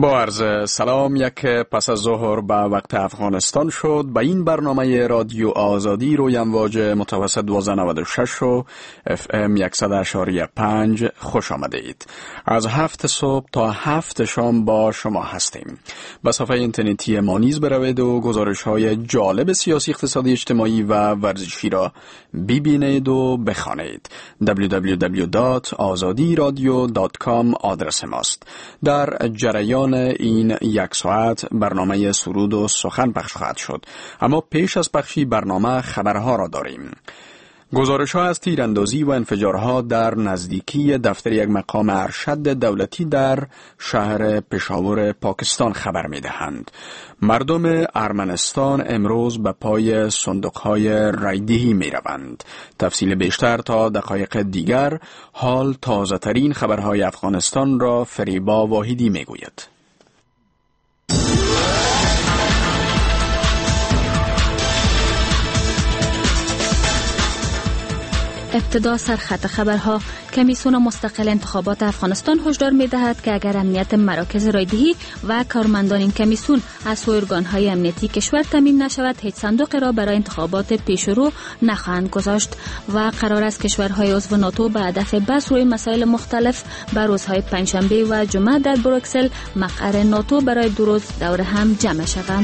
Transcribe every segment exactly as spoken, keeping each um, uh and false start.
با عرض سلام، یک پس از ظهر به وقت افغانستان شد. به این برنامه رادیو آزادی روی امواج متوسط دوازده نود و شش و اف ام صد و پنج خوش آمده اید. از هفت صبح تا هفت شام با شما هستیم. به صفحه اینترنتی ما نیز بروید و گزارش های جالب سیاسی، اقتصادی، اجتماعی و ورزشی را ببینید و بخوانید. دبلیو دبلیو دبلیو دات آزادی رادیو دات کام آدرس ماست. در جریان این یک ساعت برنامه سرود و سخن پخش خواهد شد، اما پیش از پخشی برنامه خبرها را داریم. گزارش ها از تیراندازی و انفجارها در نزدیکی دفتر یک مقام ارشد دولتی در شهر پشاور پاکستان خبر می دهند. مردم ارمنستان امروز به پای صندوق های رایدهی می روند. تفصیل بیشتر تا دقایق دیگر. حال تازه ترین خبرهای افغانستان را فریبا واحدی می گوید. ابتدا سرخط خبرها. کمیسیون مستقل انتخابات افغانستان هشدار می‌دهد که اگر امنیت مراکز رایدهی و کارمندان این کمیسیون از سوی ارگان‌های امنیتی کشور تامین نشود، هیچ صندوقی را برای انتخابات پیشرو نخواهند گذاشت و قرار است کشورهای عضو ناتو به هدف بحث روی مسائل مختلف بر روزهای پنجشنبه و جمعه در بروکسل مقر ناتو برای دو روز دور هم جمع شوند.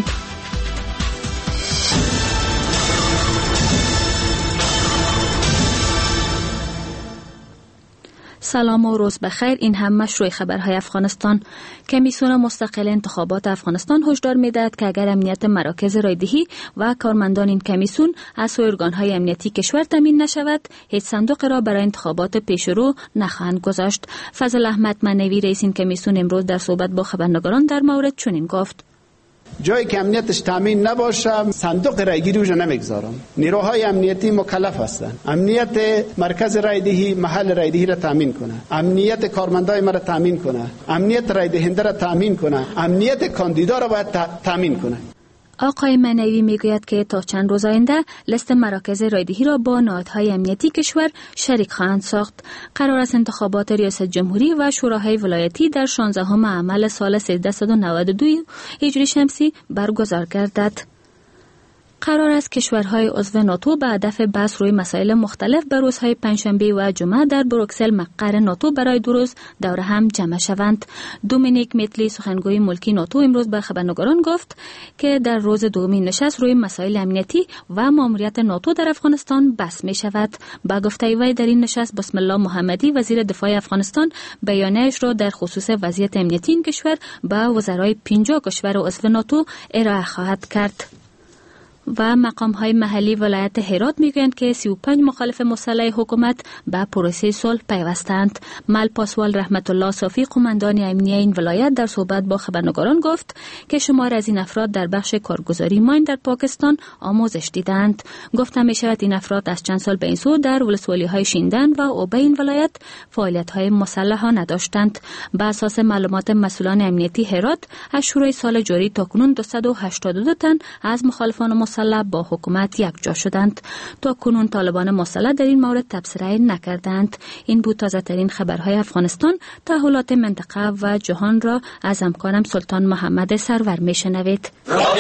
سلام و روز بخیر. این هم مشروع خبرهای افغانستان. کمیسیون مستقل انتخابات افغانستان هشدار می‌دهد که اگر امنیت مراکز رایدهی و کارمندان این کمیسیون از سوی ارگان‌های امنیتی کشور تامین نشود، هیچ صندوق را برای انتخابات پیشرو نخواهند گذاشت. فضل احمد منوی رئیس این کمیسیون امروز در صحبت با خبرنگاران در مورد چنین گفت: جایی که امنیتش تامین نباشه صندوق رایگیری رو نمیگذارم. نیروهای امنیتی مکلف هستند امنیت مرکز رایدهی، محل رایدهی را تامین کنه، امنیت کارمندای ما را تامین کنه، امنیت رایدهنده را تامین کنه، امنیت کاندیدا را باید تامین کنه. آقای منوی میگوید که تا چند روز آینده لیست مراکز رایدهی را با نهادهای امنیتی کشور شریک خواهند ساخت. قرار است انتخابات ریاست جمهوری و شوراهای ولایتی در شانزدهم اعمال سال سیزده نود و دو هجری شمسی برگزار گردد. قرار است کشورهای عضو ناتو به هدف بحث روی مسائل مختلف به روزهای پنجشنبه و جمعه در بروکسل مقر ناتو برای دو روز دور هم جمع شوند. دومینیک میتلی سخنگوی ملکی ناتو امروز به خبرنگاران گفت که در روز دومین نشست روی مسائل امنیتی و ماموریت ناتو در افغانستان بحث می شود. با گفته وی در این نشست بسم الله محمدی وزیر دفاع افغانستان بیانیه‌اش را در خصوص وضعیت امنیتی این کشور به وزرای پنجاه کشور عضو ناتو ارائه خواهد کرد. و مقام‌های محلی ولایت هرات میگویند که سی و پنج مخالف مسلح حکومت به پروسه صلح پیوستند. مل پاسوال رحمت الله صافی قماندان امنیه این ولایت در صحبت با خبرنگاران گفت که شمار از این افراد در بخش کارگزاری ماین در پاکستان آموزش دیدند. گفته میشود این افراد از چند سال به این سو در ولسوالی‌های شیندن و اوبه این ولایت فعالیت‌های مسلحانه داشتند. بر اساس معلومات مسئولان امنیتی هرات از شروع سال جاری تاکنون دویست و هشتاد و دو تن از مخالفان مسلح با حکومت یک جا شدند. تا کنون طالبان مسلح در این مورد تبصره نکردند. این بود تازه ترین خبرهای افغانستان. تحولات منطقه و جهان را از همکارم سلطان محمد سرور میشنوید.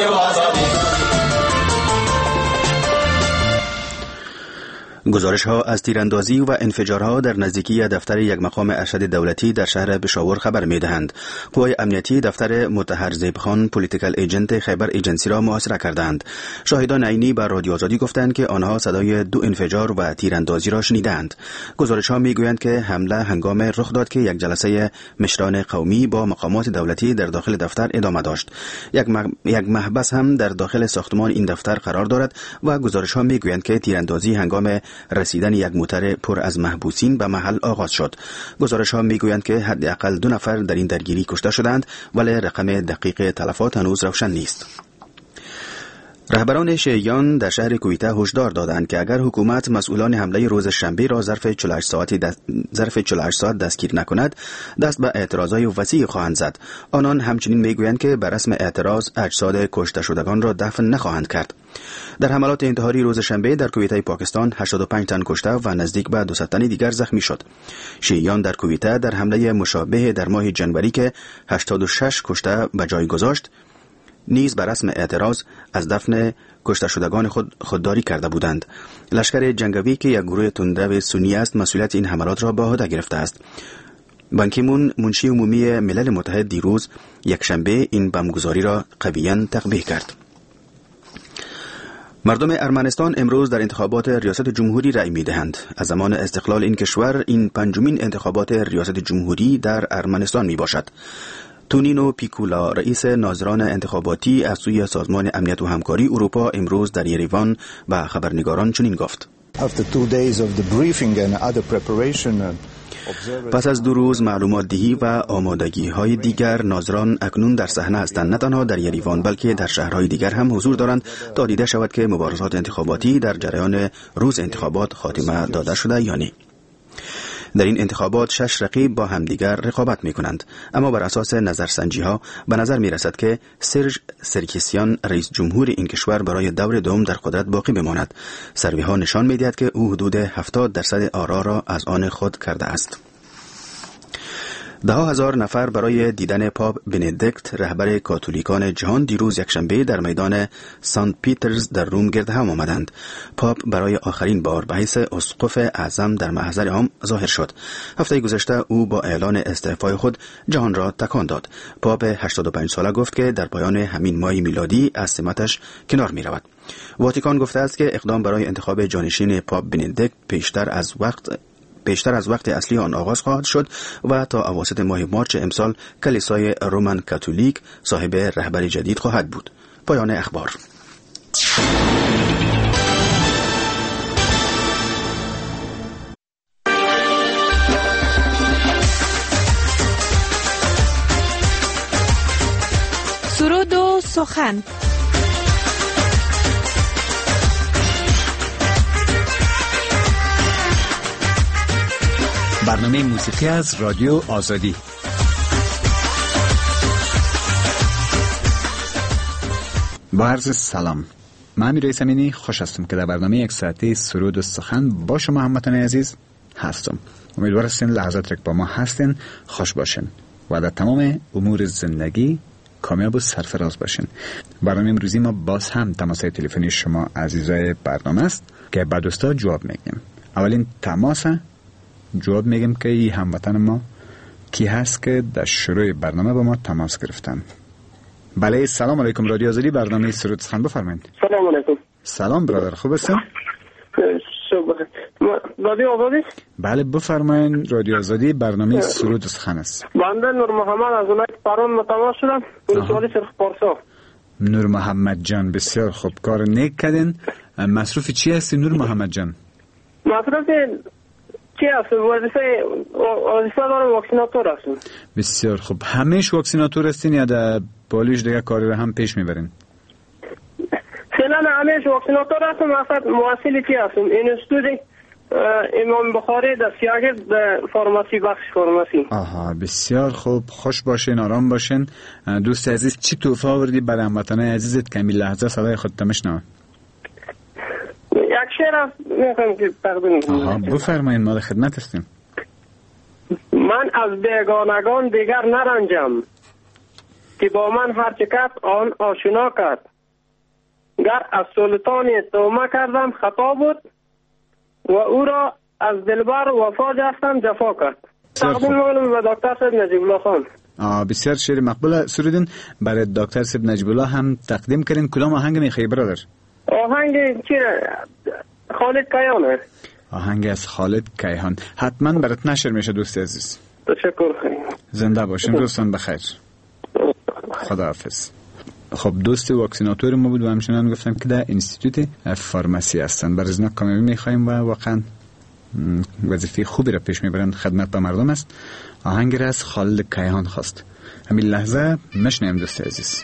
گزارش ها از تیراندازی و انفجارها در نزدیکی دفتر یک مقام ارشد دولتی در شهر پشاور خبر می دهند. قوای امنیتی دفتر مطهر زیبخان پولیتیکل ایجنت خیبر ایجنسی را محاصره کردند. شاهدان عینی بر رادیو آزادی گفتند که آنها صدای دو انفجار و تیراندازی را شنیدند. گزارش ها می گویند که حمله هنگام رخ داد که یک جلسه مشران قومی با مقامات دولتی در داخل دفتر ادامه داشت. یک مح... یک محبس هم در داخل ساختمان این دفتر قرار دارد و گزارش ها می گویند که تیراندازی هنگام رسیدن یک موتر پر از محبوسین به محل آغاز شد. گزارش ها میگویند که حداقل دو نفر در این درگیری کشته شدند ولی رقم دقیق تلفات هنوز روشن نیست. رهبران شیعیان در شهر کویته هشدار دادند که اگر حکومت مسئولان حمله روز شنبه را ظرف چهل و هشت ساعت دست... ظرف چهل و هشت ساعت دستگیر نکند، دست به اعتراضای وسیع خواهند زد. آنان همچنین میگویند که بر رسم اعتراض اجساد کشته شدگان را دفن نخواهند کرد. در حملات انتحاری روز شنبه در کویته پاکستان هشتاد و پنج تن کشته و نزدیک به دویست تن دیگر زخمی شد. شیعیان در کویته در حمله مشابه در ماه جنوری که هشتاد و شش کشته به جای گذاشت نیز بر رسم اعتراض از دفن کشته شدگان خود خودداری کرده بودند. لشکر جنگاوی که یک گروه تندرو سنی است مسئولیت این حملات را به عهده گرفته است. بان کی مون منشی عمومی ملل متحد دیروز یک شنبه این بمبگذاری را قویاً تقبیح کرد. مردم ارمنستان امروز در انتخابات ریاست جمهوری رأی می‌دهند. از زمان استقلال این کشور این پنجمین انتخابات ریاست جمهوری در ارمنستان میباشد. تونینو پیکولا رئیس ناظران انتخاباتی از سوی سازمان امنیت و همکاری اروپا امروز در یریوان به خبرنگاران چنین گفت: پس از دو روز معلومات دهی و آمادگی های دیگر ناظران اکنون در صحنه هستند، نه تنها در یریوان بلکه در شهرهای دیگر هم حضور دارند تا دیده شود که مبارزات انتخاباتی در جریان روز انتخابات خاتمه داده شده یا نه. در این انتخابات شش رقیب با همدیگر رقابت می کنند، اما بر اساس نظرسنجی ها به نظر می رسد که سرژ سرکیسیان رئیس جمهور این کشور برای دور دوم در قدرت باقی بماند. سروی ها نشان می دهد که او حدود هفتاد درصد آرا را از آن خود کرده است. ده هزار نفر برای دیدن پاپ بندیکت رهبر کاتولیکان جهان دیروز یکشنبه در میدان سنت پیترز در روم گرد هم آمدند. پاپ برای آخرین بار به حیث اسقف اعظم در محضر عام ظاهر شد. هفته گذشته او با اعلان استعفای خود جهان را تکان داد. پاپ هشتاد و پنج ساله گفت که در پایان همین ماه میلادی از سمتش کنار می رود. واتیکان گفته است که اقدام برای انتخاب جانشین پاپ بندیکت پیشتر از وقت بیشتر از وقت اصلی آن آغاز خواهد شد و تا اواسط ماه مارچ امسال کلیسای رومن کاتولیک صاحب رهبر جدید خواهد بود. پایان اخبار. سرود و سخن. برنامه موسیقی از رادیو آزادی. با عرض سلام، من امیر رئیس امینی خوش هستم که در برنامه یک ساعته سرود و سخن با شما هموطن عزیز هستم. امیدوار هستین لحظات که با ما هستین خوش باشین و در تمام امور زندگی کامیاب و سرفراز باشین. برنامه امروزی ما باز هم تماس‌های تلفنی شما عزیزای برنامه است که بعد دوستا جواب میگیم. اولین تماس جواب میگم که این هموطن ما کی هست که در شروع برنامه با ما تماس گرفتن. بله، سلام علیکم. رادیو آزادی، برنامه سرود سخن، بفرمایید. سلام علیکم. سلام برادر، خوب هستین؟ رادیو آزادی؟ بله بفرمایید. رادیو آزادی، برنامه سرود سخن است. بنده نور محمد از اونایی که پرون متماس شدم، اون سوالی سرخ پارسا. نور محمد جان، بسیار خوب، کار نیک کردین. مصروف چی هستی نور محمد جان؟ مصروف چی هست؟ وظیفه وظیفه دارم، واکسیناتور هستم. بسیار خوب. همیش واکسیناتور هستین یا در پالیش دیگه کاری رو هم پیش میبرین؟ فعلا همیش واکسیناتور هستم. اصلا مواصل چی هستم؟ اینستیتوت امام بخاری در سیاگرد در فارماسی، بخش فارماسی. آها، بسیار خوب. خوش باشین، آرام باشین. دوست عزیز، چی تحفه آوردی برای هموطنان عزیزت که این لحظه صدای خودت میشنوه؟ یک شعر است میخوام که تقدیم کنم. آها، بفرمایید، ما در خدمت هستیم. من از بیگانگان دیگر نرنجم، که با من هر چه کرد آن آشنا کرد. گر از سلطانی تومه کردم خطا بود، و او را از دلبر وفا جستم جفا کرد. تقدیم میکنم به دکتر صاحب نجیب الله خان. آه، بسیار شعر مقبول سرودین. برای دکتر صاحب نجیب الله هم تقدیم کردین. کدام آهنگ میخوای برادر؟ آهنگ چی؟ خالد کیهان. آهنگ از خالد کیهان حتما برات نشر میشه دوست عزیز. تشکر. زنده باشین، روزتون بخیر. خداحافظ. خب، دوست واکسیناتور ما بود و همچنان گفتم که در انستیتوت فارماسی هستن. برای ازنا کامیابی میخوایم و واقعا وظیفه خوبی را پیش میبرن، خدمت به مردم است. آهنگ را از خالد کیهان خواست. همین لحظه مشنیم دوست عزیز.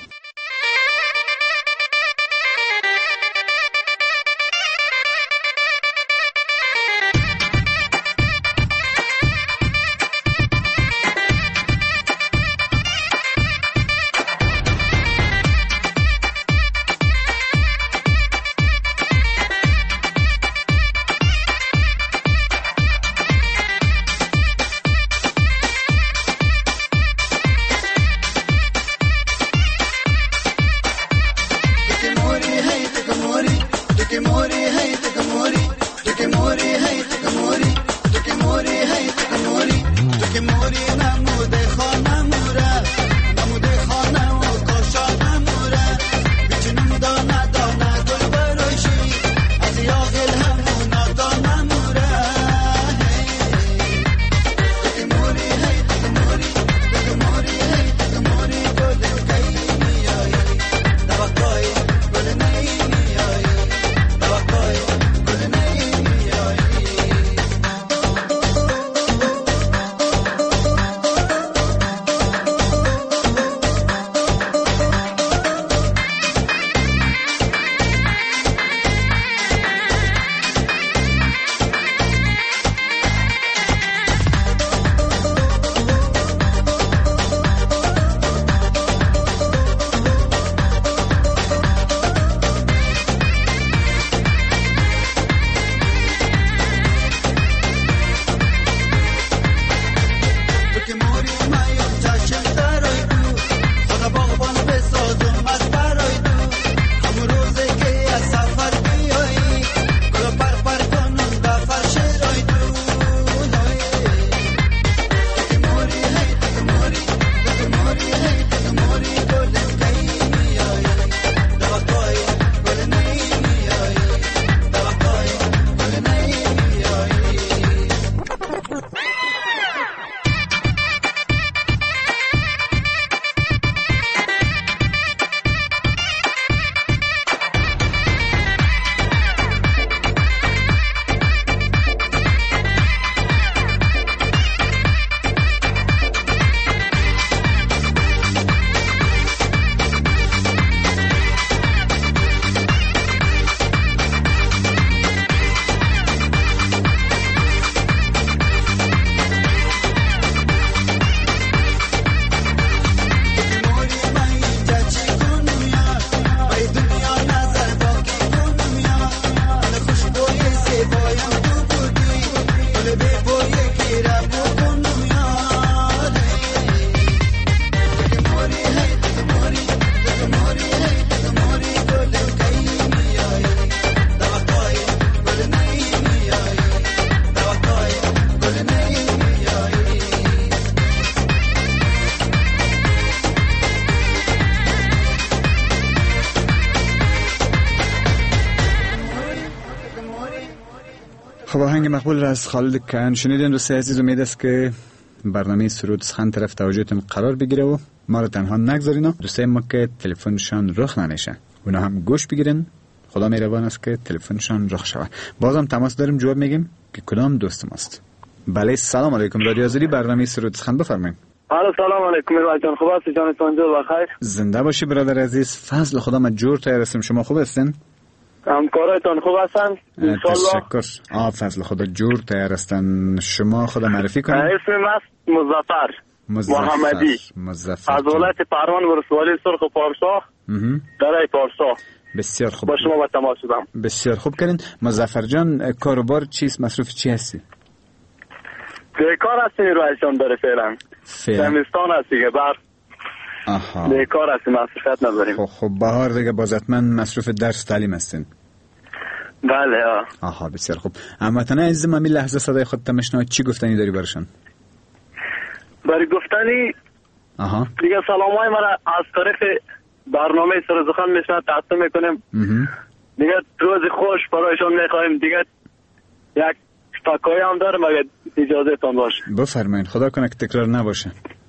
آهنگ مقبول را از خالد کن شنیدین. دوستای عزیز، امید است که برنامه سرود سخن طرف توجهتون قرار بگیره و ما رو تنها نگذارین. دوستای ما که تلفنشان رخ نمیشه اونا هم گوش بگیرن. خدا مهربان است که تلفنشان رخ شود. بازم تماس داریم، جواب میگیم که کدام دوست ماست. بله، سلام علیکم. رادیو آزادی، برنامه سرود سخن، بفرمایید. الو، سلام علیکم میرواز جان، خوب هستی؟ جانتون جور بخیر. زنده باشی برادر عزیز. فضل خدا من جور تایر هستم. شما خوب هستین؟ همکارایتان خوب هستن؟ تشکر. آ فضل خدا جور تایر هستن. شما خدا معرفی کنید. اسمم است مظفر محمدی مظفر از ولایت پروان ولسوالی سرخ پارسا درای پارسا. بسیار خوب. با شما با تماس شدم. بسیار خوب کردین. مظفر جان، کاروبار چیست؟ مصروف چی هستی؟ بیکار هستی میرواز جان. داره فعلا زمستان هست دیگه، بر آها بیکار هستی، مصروفیت نداریم. خب خب بهار دیگه باز حتما مصروف درس تعلیم هستین. بله. آها بسیار خوب. هموطنان عزیز من، این لحظه صدای خودت میشنوید، چی گفتنی داری برشان؟ برای گفتنی آها دیگه سلامای من از طرف برنامه سر سخن میشنم تقدیم میکنیم. دیگه روز خوش برایشان میخوایم. دیگه یک تکایی هم دارم اگر اجازه تان باشه. بفرمایید. خدا کنه که تکرار نباشه.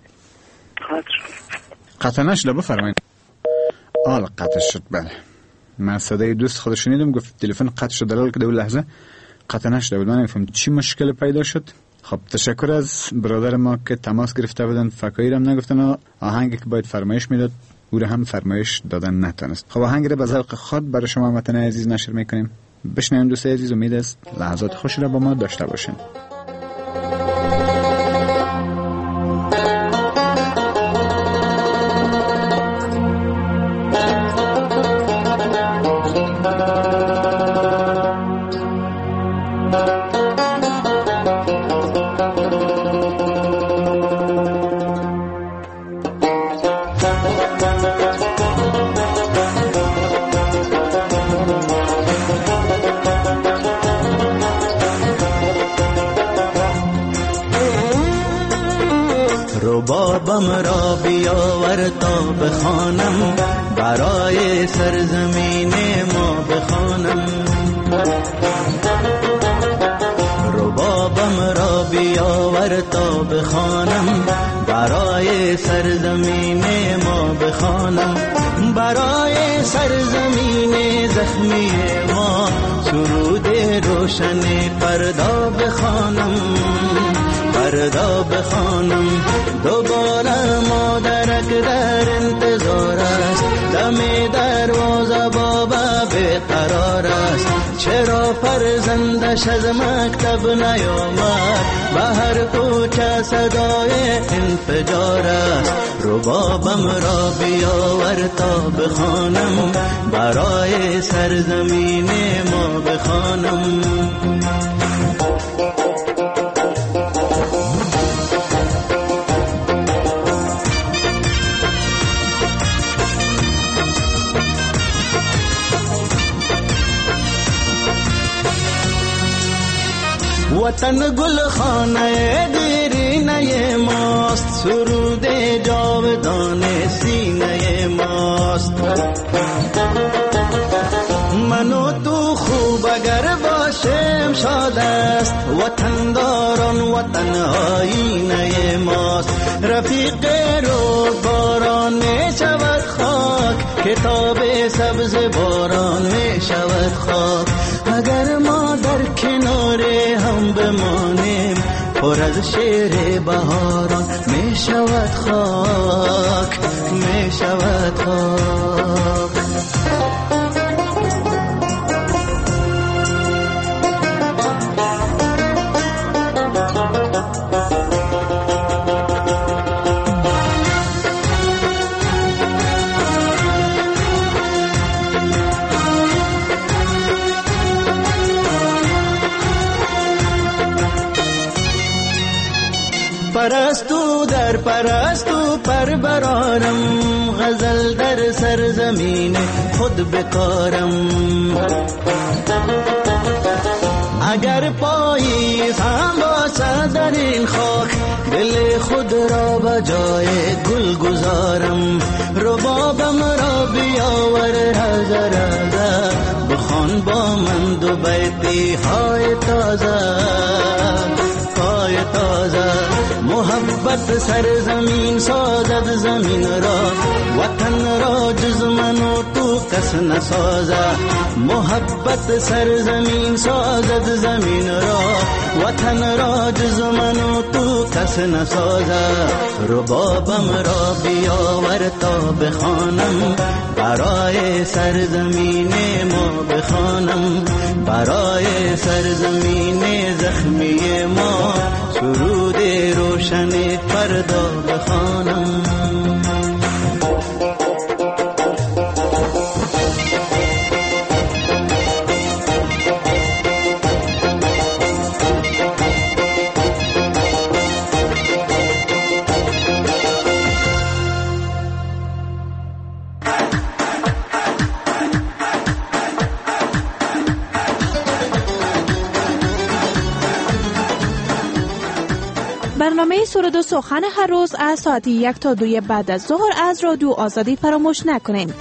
قطع نشده. بفرمایید. آل قطع شد. بله، من صدای دوست خود شنیدم، گفت تلفن قطع شد. دلال که دو لحظه قطع نشده بود. من نمیفهم چی مشکل پیدا شد. خب تشکر از برادر ما که تماس گرفته بودن. فکایی هم نگفتن. آهنگی که باید فرمایش میداد او رو هم فرمایش دادن نتونست. خب آهنگ رو به ذوق خود برای شما هموطنان عزیز نشر میکنیم. بشنویم دوستای عزیز. امید است لحظات خوشی را با ما داشته باشین. ربابم را بیاور تا بخوانم، برای سرزمین ما بخوانم. ربابم را بیاور تا بخوانم، برای سرزمین ما بخوانم. برای سرزمین زخمی ما سرود روشن فردا بخوانم، فردا بخوانم. دوباره مادرک در انتظار است، دم دروازه بابا بیقرار است. چرا فرزندش از مکتب نیامد؟ به هر کوچه صدای انفجار است. ربابم را بیاور تا بخوانم، برای سرزمین ما بخوانم. وطن گل خانه دیرینه ماست، سرود جاودان سینه ماست. من و تو خوب اگر باشیم شاد است، وطن داران وطن آینه ماست. رفیق رو باران می شود خاک، کتاب سبز باران می شود خاک. اگر ما در کنار هم بمانیم، پر از شعر بهاران می شود خاک، می شود خاک. پرستو در پرستو پر برارم، غزل در سرزمین خود بکارم. اگر پاییز هم باشد در این خاک، دل خود را به جای گل گذارم. ربابم را بیاور هزار هزار، بخوان بخوان با من دو بیتی های تازه های تازه. محبت سرزمین سازد زمین را، وطن را جز من و تو کس نسازه. محبت سرزمین سازد زمین را، وطن را جز من و تو کس نسازه. ربابم را بیاور تا بخوانم، برای سرزمین ما بخوانم، برای سرزمین زخمی ما سرود روشن فردا بخوانم. برنامه سرود و سخن هر روز از ساعت یک تا دوی بعد از ظهر از رادیو آزادی فراموش نکنین.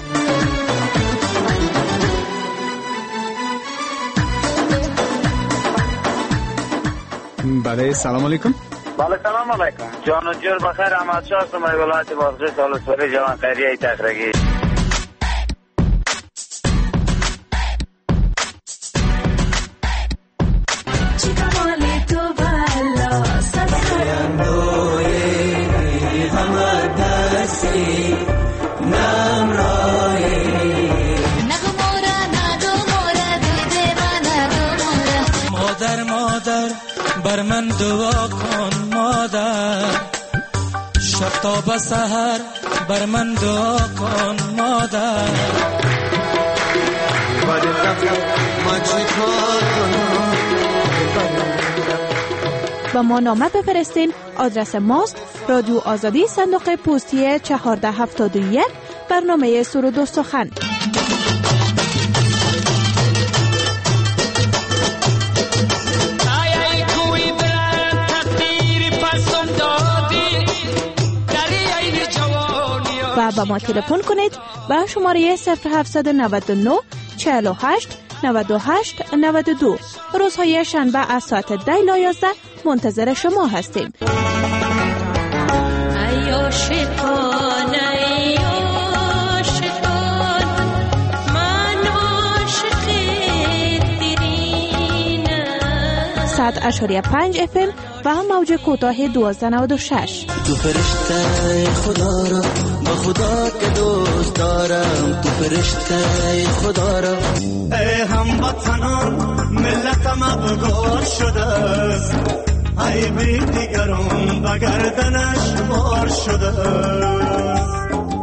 بله سلام علیکم. بله سلام علیکم. جان و جور بخیر. احمد شاه هستم از ولایت بادغیس ولسوالی جوان خیریه تقرگی. بر من دعا کن مادر، شب تا به سحر بر من دعا کن مادر. با ما نامه بفرستین. آدرس ماست رادیو آزادی صندوق پستی چهارده هفتاد و یک، برنامه سرود و سخن. و با ما تلفن کنید با شماره صفر هفتصد و نود و نه چهل و هشت نود و هشت نود و دو. روزهای شنبه از ساعت ده تا یازده منتظر شما هستیم. صد اشاریه پنج اف ام و موج کوتاه دوازده نود و شش. تو فرشته خدا را با خدا که دوست دارم، تو فرشته خدا را. ای هموطنان ملتم ابگار شده است، ای بی دیگران به گردنش بار شده است.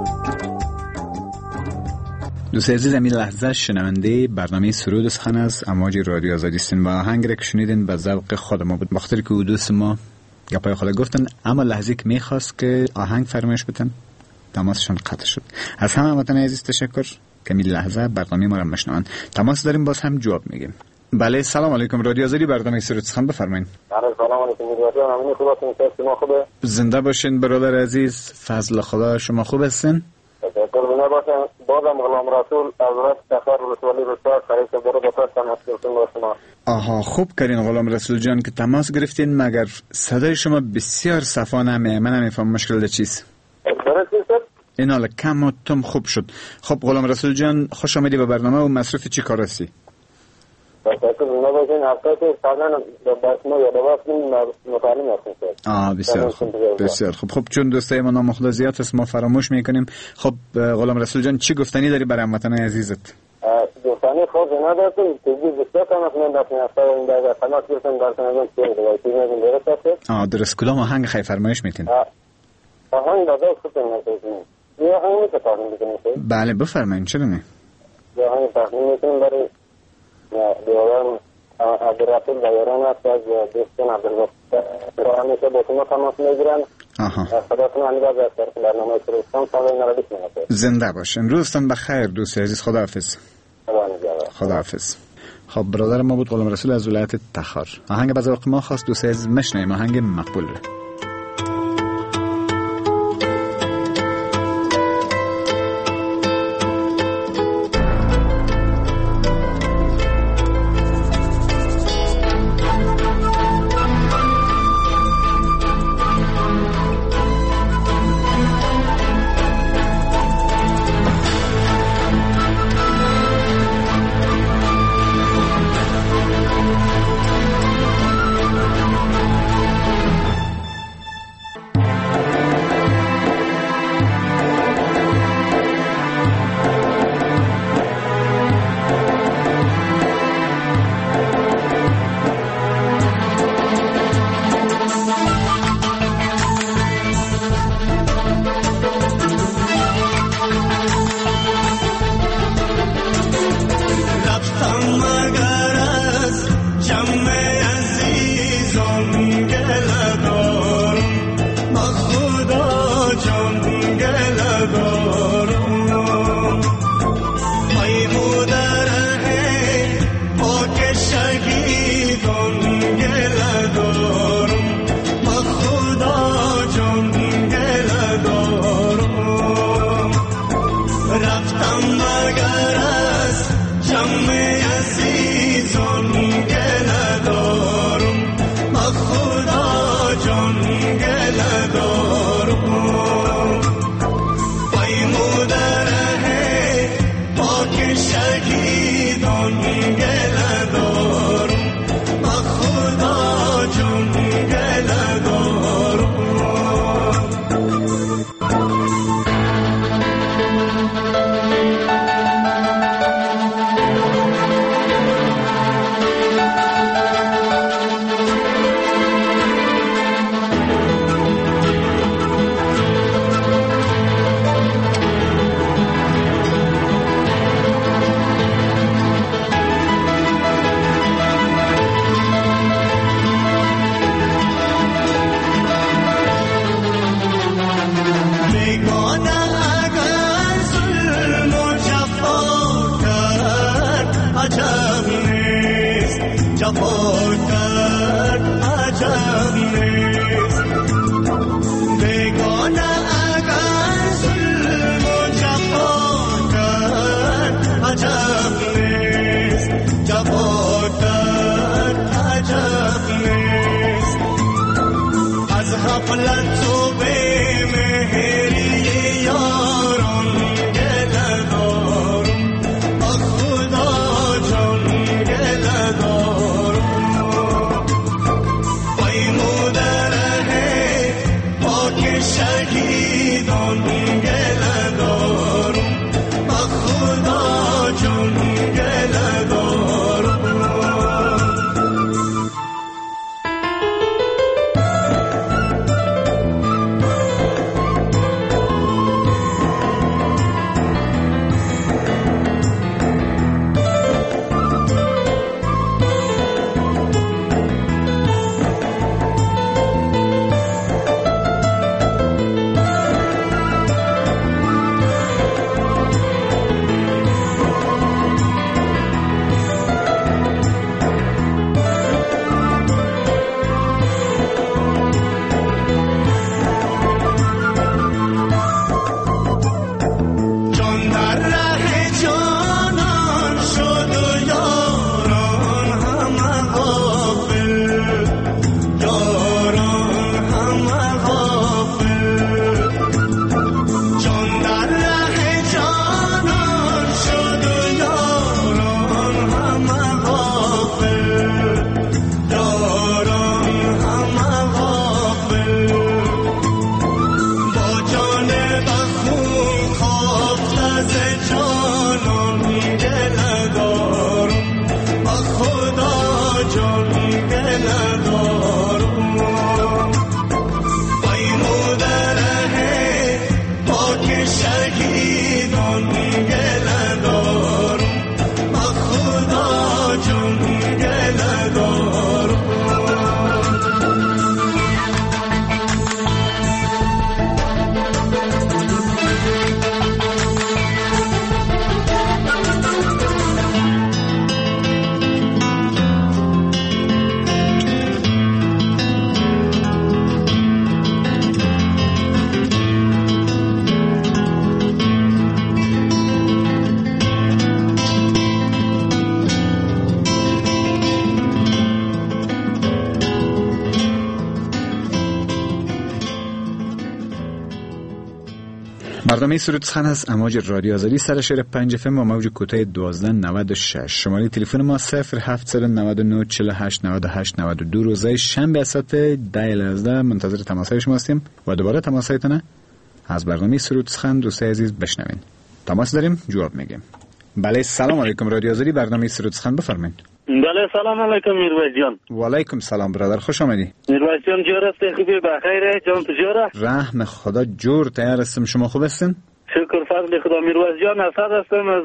دوست عزیز، این لحظه شنونده برنامه سرود و سخن از امواج رادیو آزادی هستین و آهنگ را که شنیدین به ذوق خود ما بود، بخاطر که دوست ما گپای خود گفتن، اما لحظه که میخواست که آهنگ فرمایش بدن تماسشون قطع شد. از همه هموطن عزیز تشکر که این لحظه برنامه ما را میشنون. تماس داریم، باز هم جواب میگیم. بله سلام علیکم. رادیو آزادی برنامه سرود سخن بفرمایید. بله سلام علیکم. رادیو خوب هستین؟ شما خوبه؟ زنده باشین برادر عزیز. فضل خدا شما خوب هستین؟ قربونه باشم. بازم غلام رسول از رفت تخار ولسوالی رستاد خریص برو با تماس گرفتیم با شما. آها خوب کردین غلام رسول جان که تماس گرفتین، مگر صدای شما بسیار صفا نمیه. من نمیفهم مشکل چیست. این حالا کم و تم خوب شد. خب غلام رسول جان خوش آمدی به برنامه و مصروف چی کار هستی؟ آه بسیار خوب بسیار خوب. خب چون دوستای ما نامخدا زیاد است ما فراموش میکنیم. خب غلام رسول جان چی گفتنی داری برای هموطنان عزیزت؟ گفتنی خود نداشتم که بسیار کم از من داشتم اصلا این در تماس گرفتم در تنظیم چیزی درست. آه درست. کدام آهنگ خیلی فرمایش میتین؟ آهنگ داده خوب نمیتونیم. یه آهنگ میشه تقدیم بکنیم؟ بله بفرمایید. چرا نه؟ یه آهنگ تقدیم میکنیم برای دیواران عبدالرسول و یاران است از دوستان عبدالرسول را همیشه با شما تماس میگیرن. آها خداتون هنی باز از طرف برنامه سرستان ساله این را بسمید. زنده باشن. روزتان بخیر دوست عزیز. خداحافظ. خداحافظ. خب برادر ما بود غلام رسول از ولایت تخار. آهنگ به ذوق ما خواست دوست عزیز مشنویم. آهنگ مقبول رو. گله دارم پیموده ره پاک شهیدان گله دارم خدا جون گله دارم برنامه سرود سخن هست امواج رادیو آزادی سر شهر پنج اف ام و موج کوتاه دوازده نود و شش. شماره تلفن ما صفر هفت نه نه چهل و هشت نود و هشت نود و دو. روزهای شنبه ساعت ده یازده منتظر تماسهای شما هستیم و دوباره تماسهایتونه از برنامه سرود سخن دوستای عزیز بشنوین. تماس داریم جواب میگیم. بله سلام علیکم رادیو آزادی برنامه سرود سخن بفرمایید. بله سلام علیکم میرویس جان. و علیکم سلام برادر خوش آمدی. میرویس جان جور است خوبی بخیره جان تو جوره؟ رحم خدا جور تیار هستم شما خوب هستین؟ شکر فضل خدا. میرویس جان اسد هستم از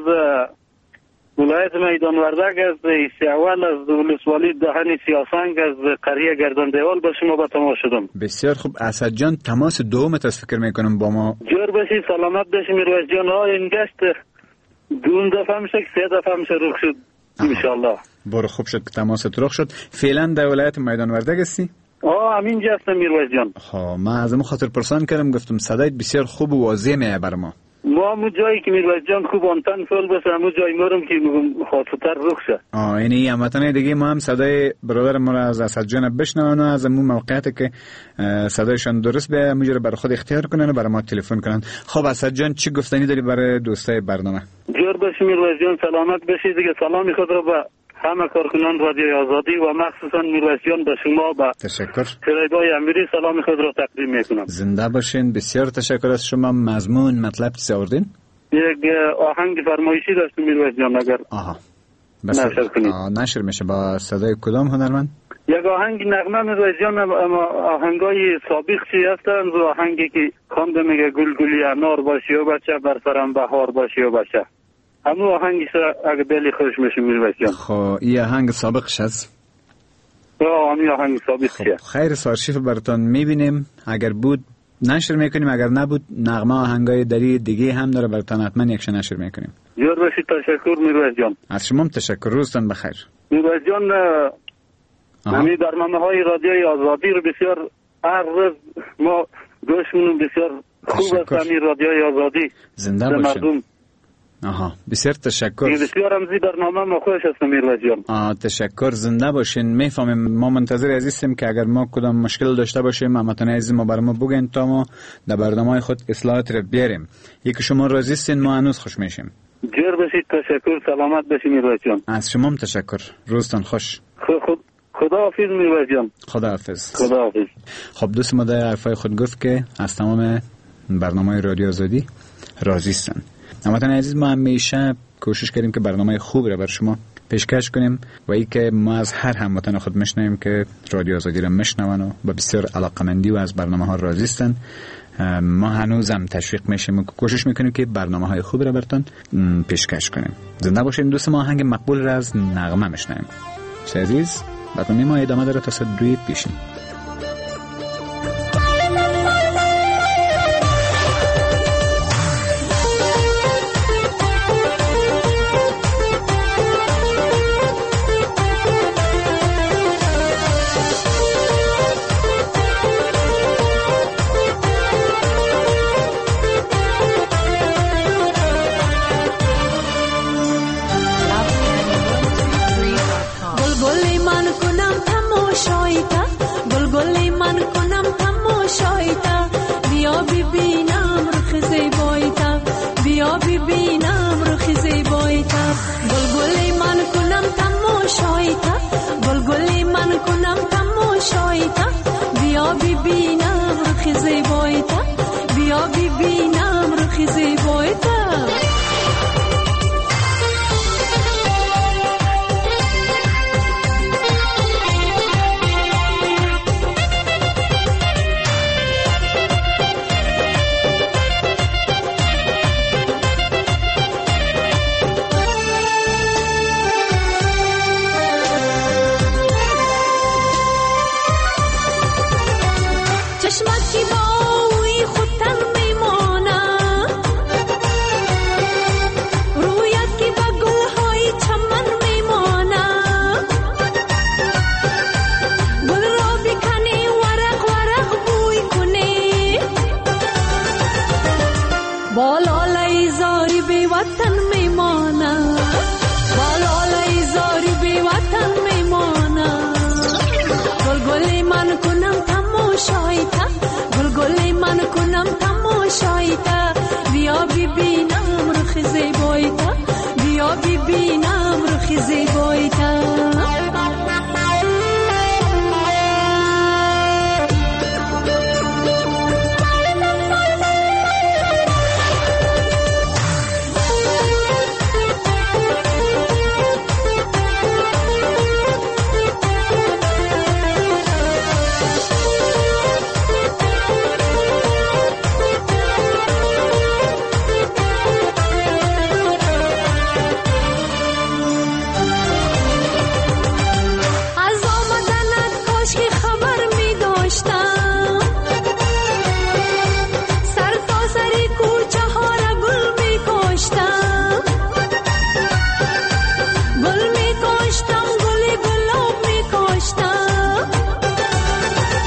ولایت میدان وردک از سیاوال از ولسوالی دهن سیاسنگ از قریه گردن دیوال با شما با تماس شدم. بسیار خوب اسد جان تماس دومت از فکر میکنم با ما. جور باشی سلامت باشی میرویس جان. آه این گشت دون دفعه میشه سه دفعه میشه رخ شد انشالله. برو خوب شد که تماست رخ شد. فعلا در ولایت میدان وردک هستی؟ آه همین جا هستم میرویس جان. ها من از اون خاطر پرسان کردم گفتم صدایت بسیار خوب و واضح میاد بر ما. ما همون جایی که میروز جان خوب آنتن فعال باشه همون جایی مارم که خاطرتر روخ شه. آه یعنی هموطنای دیگه ما هم صدای برادر ما را از اسد جان بشنون و از اون موقعیتی که صدایشان درست به همونجوری برای خود اختیار کنن و برای ما تلفن کنن. خب اسد جان چی گفتنی داری برای دوستای برنامه؟ جور باشی میروز جان، سلامت باشی دیگه. سلامی خود رو به همه کارکنان رادیوی آزادی و مخصوصا میروز جان به شما با تشکر. شریدای امیری سلام خود را تقدیم میکنم. زنده باشین. بسیار تشکر از شما. مضمون مطلب چی آوردین؟ یک آهنگ فرمایشی داشت میروز جان اگر آها بس نشر کنید. نشر میشه با صدای کدام هنرمند؟ یک آهنگ نغمه میروز جان، آهنگای سابق چی هستند و آهنگی که خوانده میگه گل گلی انار باشی و بچه بر سرم بهار باشی و بچه. همون آهنگی اگه دلی خوش میشه میروز جان. خب این آهنگ سابقش هست؟ آه همین آهنگ سابق چیه؟ خیر سارشیف براتون میبینیم. اگر بود نشر میکنیم، اگر نبود نغمه آهنگای دری دیگه هم داره براتون حتما یکش نشر میکنیم. جور باشید. تشکر میروز جان. از شما تشکر. روزتون بخیر. میروز جان همین برنامه های رادیوی آزادی رو بسیار هر روز ما گوشمون بسیار خوب است. همین رادیوی آزادی زنده باشین. آها بسیار تشکر. بسیار هم زی برنامه ما خوش هستم میروز جان. آه تشکر. زنده باشین. میفهمیم ما منتظر عزیزیم که اگر ما کدام مشکل داشته باشیم همتون عزیز ما برای ما بگین تا ما در برنامه خود اصلاحات رو بیاریم. یکی شما راضی هستین ما هنوز خوش میشیم. جور باشید. تشکر. سلامت باشید میروز جان. از شما هم تشکر. روزتون خوش. خود خود خدا حافظ میروز جان. خدا حافظ. خدا حافظ. خب دوست ما در حرفای خود گفت که از تمام برنامه رادیو آزادی راضی هستن. هموطن عزیز ما همیشه کوشش کردیم که برنامه خوب را بر شما پیشکش کنیم و ای که ما از هر هموطن خود میشنویم که رادیو آزادی را میشنون و با بسیار علاقمندی و از برنامه ها راضی هستن. ما هنوز هم تشویق میشیم و کوشش میکنیم که برنامه های خوب را براتون پیشکش کنیم. زنده باشین. دوست ما آهنگ مقبول را از نغمه میشنویم. عزیز برنامه ما ادامه داره تا ساعت دوی پیشین.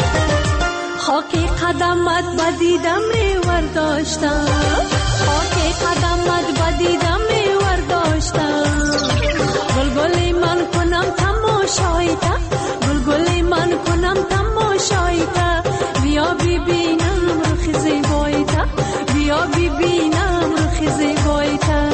خاک قدمت بدیدم ری ورداشتم، خاک قدمت بدیدم ورداشتم گلگلی من کنم تماشایتا گلگلی من کنم تماشایتا بیا ببینم رخ زیبایتا بیا ببینم رخ زیبایتا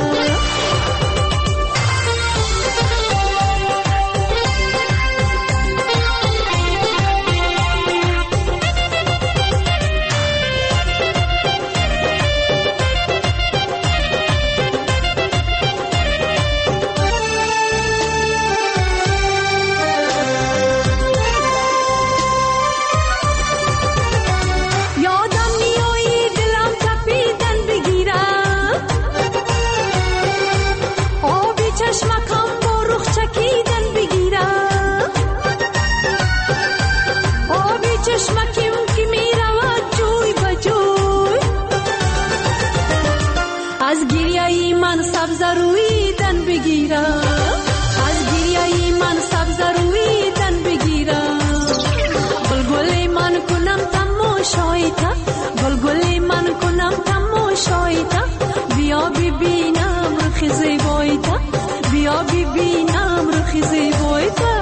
گلگلی من کنم تماشایتا بیا ببینم رخ زیبایتا بیا ببینم رخ زیبایتا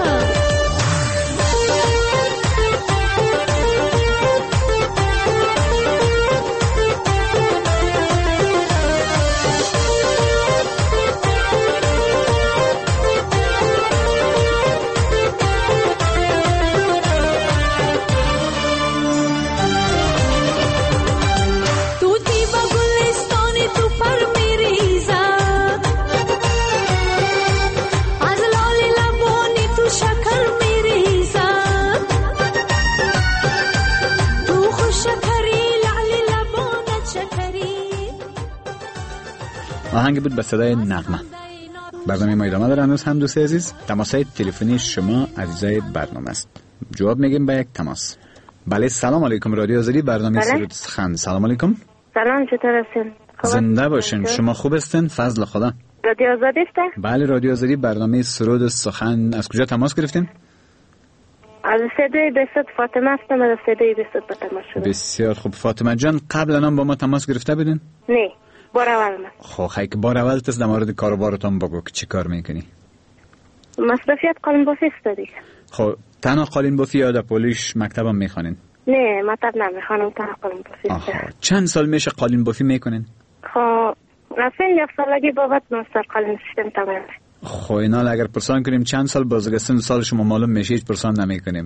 آهنگ بود به صدای نغمه. برنامه ما ادامه داره. هنوز هم دوست عزیز تماسای تلفنی شما عزیزای برنامه است. جواب میگیم به یک تماس. بله سلام علیکم رادیو آزادی برنامه سرود سخن. سلام علیکم. سلام چطور هستین؟ زنده باشین. شما خوب هستین؟ فضل خدا. رادیو آزادی است؟ بله رادیو آزادی برنامه سرود سخن. از کجا تماس گرفتین؟ از صدای بیست فاطمه هستم. از صدای بیست با تماس شدم. بسیار خوب. فاطمه جان قبلا هم با ما تماس گرفته بودین؟ نه بار اول من. خب خیلی بار اول تست در مورد کاروبارتون بگو که چی کار میکنی؟ مصرفیات قالین بافی است دیگه. خب تنها قالین بافی یا در پولیش مکتب هم میخوانین؟ نه مکتب نمیخوانم تنها قالین بافی. آها چند سال میشه قالین بافی میکنین؟ خب رفتن یک سالگی بابت مستر قالین سیستم تمام. خب اینا اگر پرسان کنیم چند سال بازرسین سال شما معلوم میشه هیچ پرسان نمیکنیم.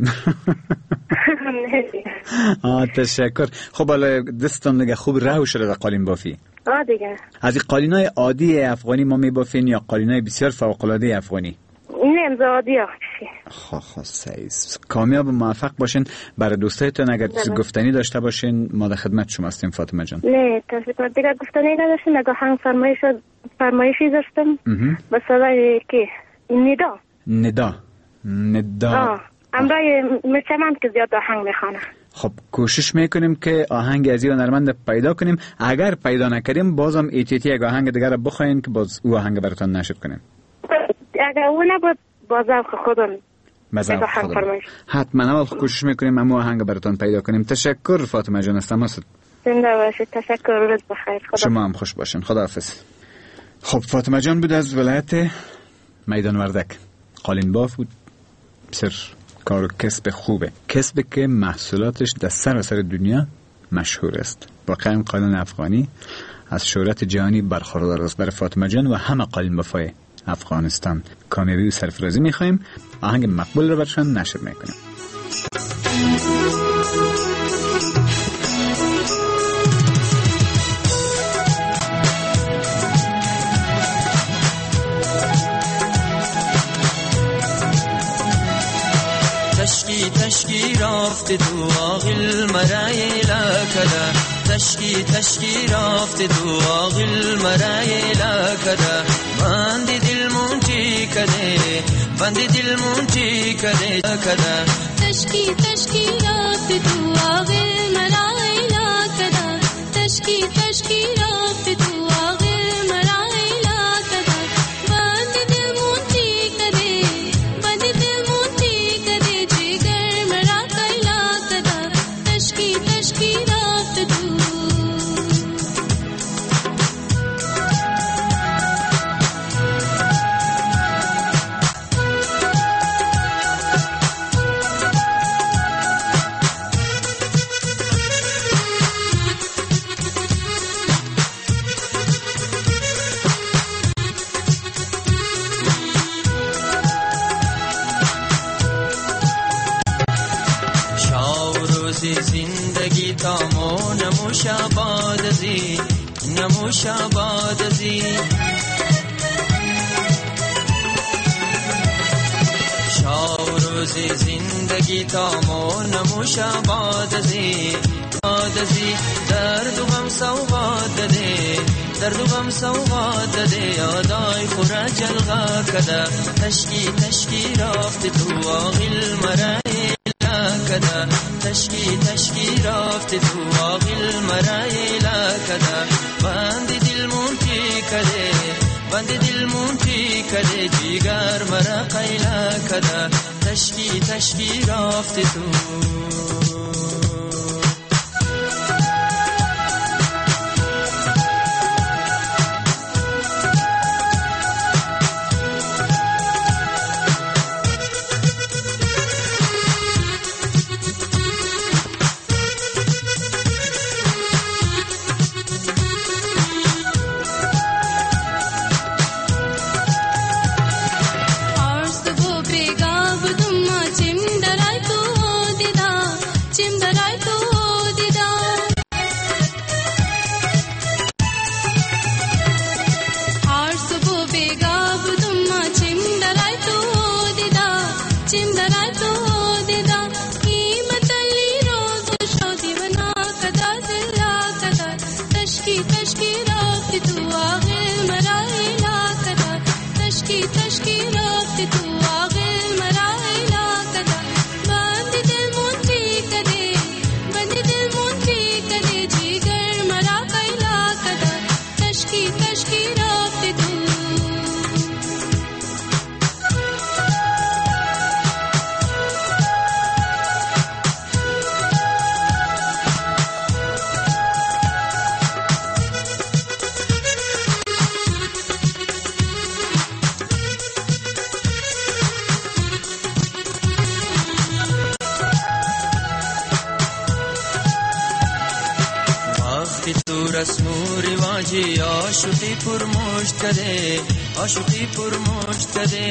آه تشکر. خب حالا دستان دیگه خوب راه شده در قالین بافی؟ آه دیگه. از این قالینای عادی افغانی ما میبافین یا قالینای بسیار فوق العاده افغانی؟ نه امضا عادی ها. خب خب سعیز کامیاب و موفق باشین. برای دوستایتون اگر چیز گفتنی داشته باشین ما در خدمت شما هستیم فاطمه جان. نه تشکر. دیگه گفتنی نداشتین اگه هنگ فرمایش فرمایشی داشتم به صدای که ندا ندا ندا آه امرای میشمند که زیاد آهنگ میخوانه. خب کوشش میکنیم که آهنگ از این هنرمند پیدا کنیم. اگر پیدا نکردیم بازم ایتیتی یک آهنگ دیگر رو بخواین که باز او آهنگ براتون نشر کنیم. اگر او نبود بازم خودم مزاق خودم حتما اول کوشش میکنیم امو آهنگ براتون پیدا کنیم. تشکر فاطمه جان. استماست زنده باشید. تشکر. روز بخیر. خدا شما هم خوش باشین. خداحافظ. خب فاطمه جان بود از ولایت میدان وردک. قالین باف بود. بسیار کار و کسب خوبه. کسب که محصولاتش در سراسر دنیا مشهور است. واقعا قالین افغانی از شهرت جهانی برخوردار است. برای فاطمه جان و همه قالین بافای افغانستان کامیابی و سرفرازی میخوایم. آهنگ مقبول رو برشان نشر میکنیم. تشکی تشکی رفت تو آغل مرای لکده تشکی تشکی رفت تو آغل مرای لکده بند دل مونتی کده بند دل مونتی کده کده تشکی تشکی رفت تو آغل مرای لکده تشکی تشکی رفت تو آغل مرای لکده بند دل مونتی کده بند دل مونتی کده جگر مرا کلا کده تشکی تشکی رفت تو نموش آباد ازی نموش آباد ازی شاو روزی زندگی تامو نموش آباد ازی آباد ازی درد و غم سوغات دده درد و غم سوغات دده یادای خورا جلغا کده تشکی تشکی رافت تو آغیل مرای کده تشکی تشکی رافت تو آغیل مرای کده بند دل مونتی کده بند دل مونتی کده جیگر مرا قیلا کده تشکی تشکی رافت تو رسم و رواجی آشوقی پرمشت کده آشوقی پرمشت کده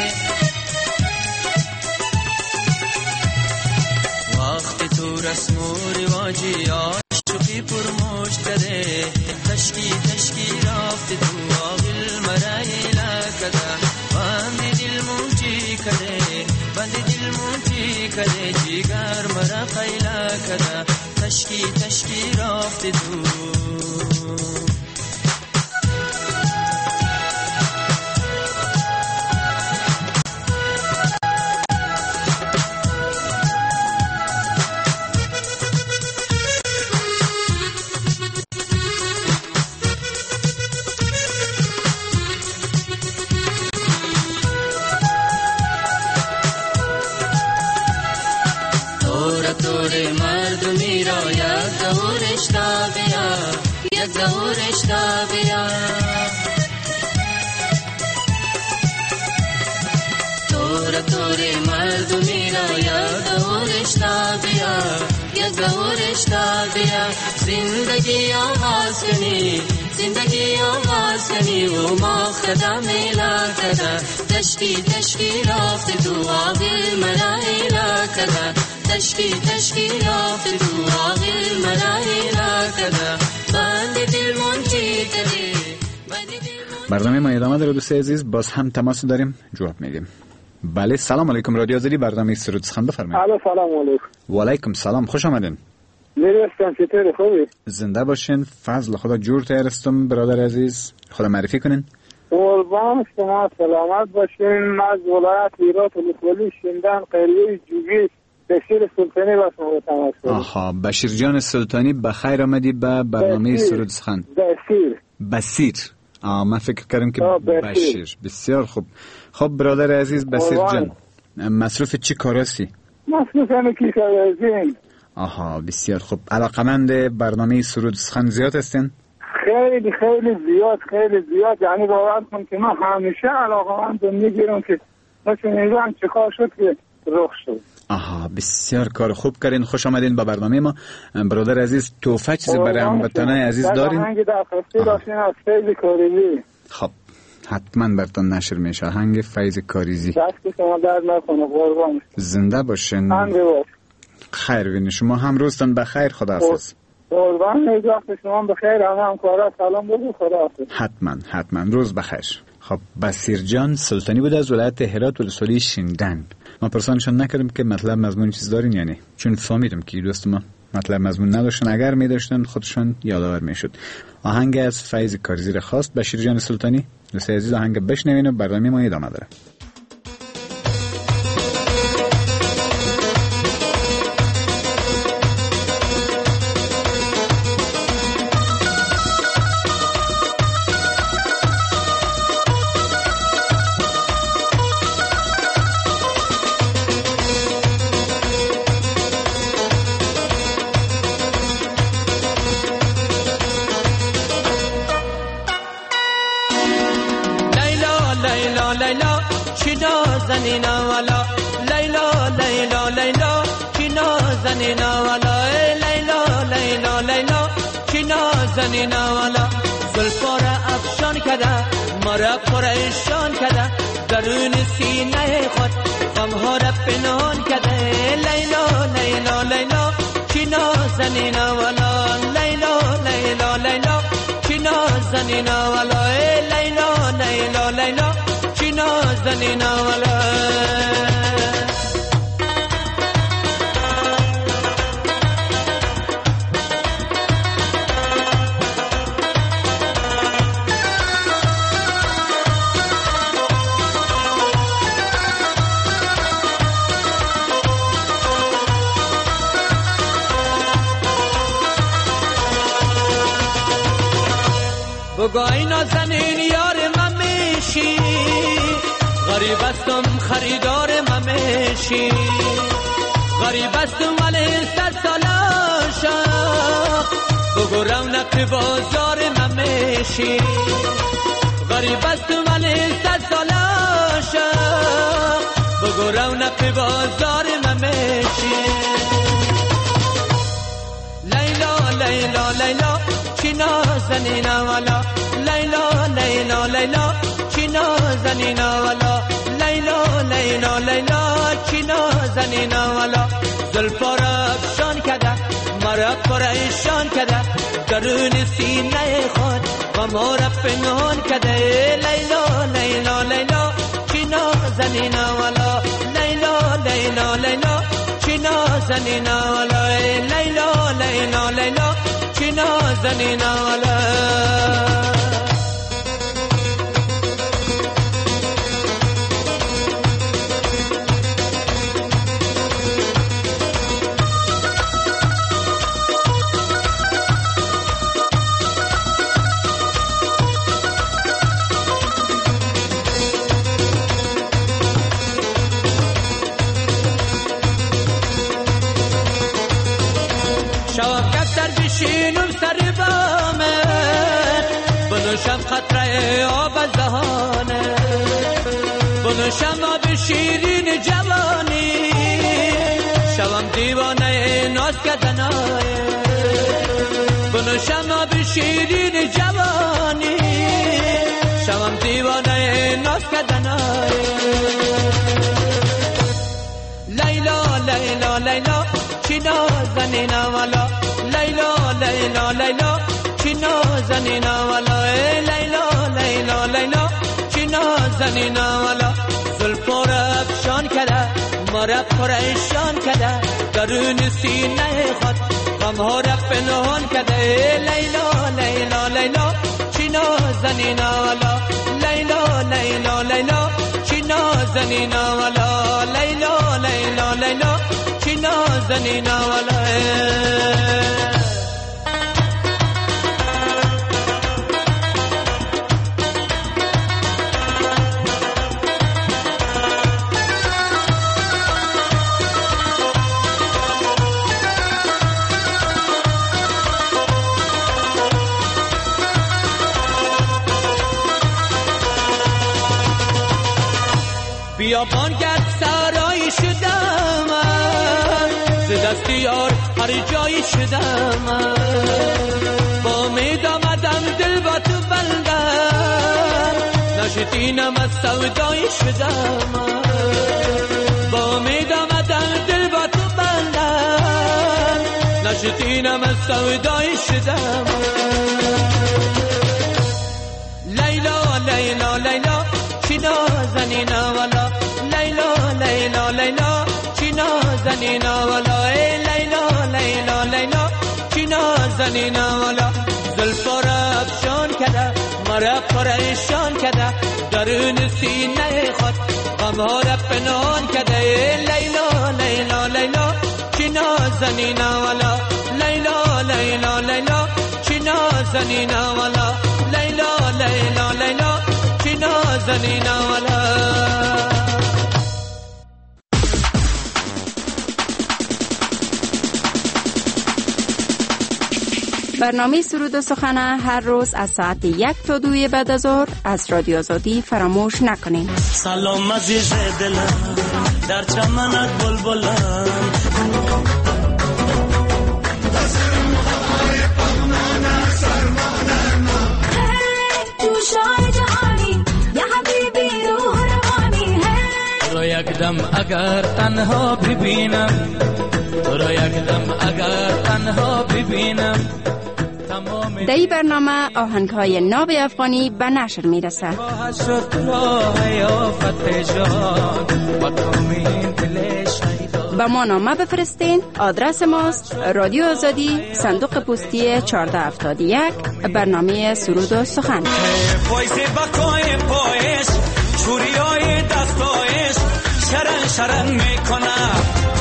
وقتی تو رسم و رواجی آشوقی پرمشت کده تشکی تشکی رفت تو آغل مرای لکده بند دل مونتی کده بند دل مونتی کده جیگر مرا قیلا کده تشکی تشکی رفت تو زورش دا بیا تور تور مردمی را یا زورش دا بیا یا زورش دا بیا زندگی آغاز کنی زندگی آغاز کنی و ما خدا میلا کدا تشکی تشکی رافت تو آغل مرائلا کدا تشکی تشکی رافت تو آغل مرائلا کدا برنامه ما ادامه داره دوست عزیز، باز هم تماس داریم جواب میدیم. بله سلام علیکم، رادیو آزادی برنامه سرود سخن بفرمایید. الو سلام علیکم. و علیکم سلام، خوش آمدین. میرستم چطوری خوبی؟ زنده باشین، فضل خدا جور تیرستم برادر عزیز، خدا معرفی کنین. قربان شما سلامت باشین. من از ولایت هرات الکلی شندن قریه جوگی بشیر سلطانی باشم تماس دارم. آها بشیر جان سلطانی بخیر آمدی به برنامه سرود سخن. بشیر بسیر. آه من فکر کردم که بشیر. بسیار خوب. خب برادر عزیز بسیر جان، مصروف چی کاراسی؟ مصروف همه کشاورزی. آها بسیار خوب. علاقمند برنامه سرود سخن زیاد هستین؟ خیلی خیلی زیاد خیلی زیاد، یعنی باور کن که من همیشه علاقمند میگیرم که مثل نیزان چه کار شد که رخ شد. آها بسیار کار خوب کردین، خوش آمدین به برنامه ما. برادر عزیز توفه چیزی برای هموطنان عزیز دارین؟ آهنگ در خسته داشتین از فیض کاریزی. خب حتما براتون نشر میشه آهنگ فیض کاریزی. دست شما درد نکنه قربان. زنده باشین. خیر بینی شما هم روزتون بخیر، خداحافظ. قربان وقت شما بخیر. همه همکارا سلام بگو. خداحافظ. حتما حتما روز بخیر. خب بصیر جان سلطانی بود از ولایت هرات ولسوالی شینگدن. ما پرسانشون نکردیم که مطلب مضمون چیز دارین یعنی، چون فهمیدم که دوست ما مطلب مضمون نداشتن، اگر می داشتن خودشون یادآور میشد. آهنگ از فیض کارزیر خواست بشیر جان سلطانی. دوست عزیز آهنگ بشنوین و برنامه ما ادامه داره. زنینا والا لیلا لیلا لیلا چینا زنینا والا لیلا لیلا لیلا چینا زنینا والا زلفا را افشان کده مرا پریشان کده درون سینه خود غمها را پنهان کده لیلا لیلا لیلا چینا زنینا والا لیلا لیلا لیلا چینا زنینا والا لیلا لیلا لیلا چینا زنینا والا بگوی نازنین یار من میشی، غریب استم خریدار من میشی، غریب استم ولی صد سال عاشق، بگو رونق بازار من میشی، غریب استم ولی صد سال عاشق، بگو رونق بازار من میشی. لیلا لیلا لیلا چینا زنینا والا لیلا لیلا لیلا چینا زنینا والا لیلا لیلا لیلا چینا زنینا والا زلفا را افشان کده مرا پریشان کده درون سینه خود غمها را پنهان کده لیلا لیلا لیلا چینا زنینا والا لیلا لیلا لیلا چینا زنینا والا لیلا لیلا لیلا چینا زنینا والا بشینم سر بامه بنوشم خطره آب از دهانه بنوشم آب شیرین جوانی شوم دیوانه ناز کردنای بنوشم آب شیرین جوانی شوم دیوانه ناز کردنای لیلا لیلا لیلا چینا زنینا والا لیلا لیلا لیلا چینا زنینا والا لیلا لیلا لیلا چینا زنینا والا زلفا را افشان کده مرا پریشان کده درون سینه خود غمها را پنهان کده لیلا لیلا لیلا چینا زنینا والا لیلا لیلا لیلا چینا زنینا والا لیلا لیلا لیلا چینا زنینا والا بیابان گرد سرایی شدم ز دست یار هر جایی شدم با امید آمدم دل با تو بندم نشدینم از سودایی شدم با امید آمدم دل با تو بندم سینم از سودای شدم. لیلا لیلا لیلا چی نازنینا والا، لیلا لیلا لیلا چی نازنینا والا، ای لیلا لیلا لیلا چی نازنینا والا. زلفا را افشان کده مرا پریشان کده، درون سینه خود غمها را پنهان کده. لیلا لیلا لیلا چی نازنینا والا، لیلا لیلا لیلا چی نازنینا والا، لیلا لیلا لیلا چی نازنینا والا. برنامه سرود و سخن هر روز از ساعت یک تا دوی بعد از ظهر از رادیو آزادی فراموش نکنین. سلام عزیز دلم در چمنت بلبلم، تو را یک دم اگر تنها ببینم، تو را یک دم اگر تنها ببینم. در این برنامه آهنگ‌های ناب افغانی به نشر میرسه. با ما نامه بفرستین. آدرس ماست رادیو آزادی، صندوق پستی چهارده هفتاد و یک، برنامه سرود و سخن. شرن شرن میکنم،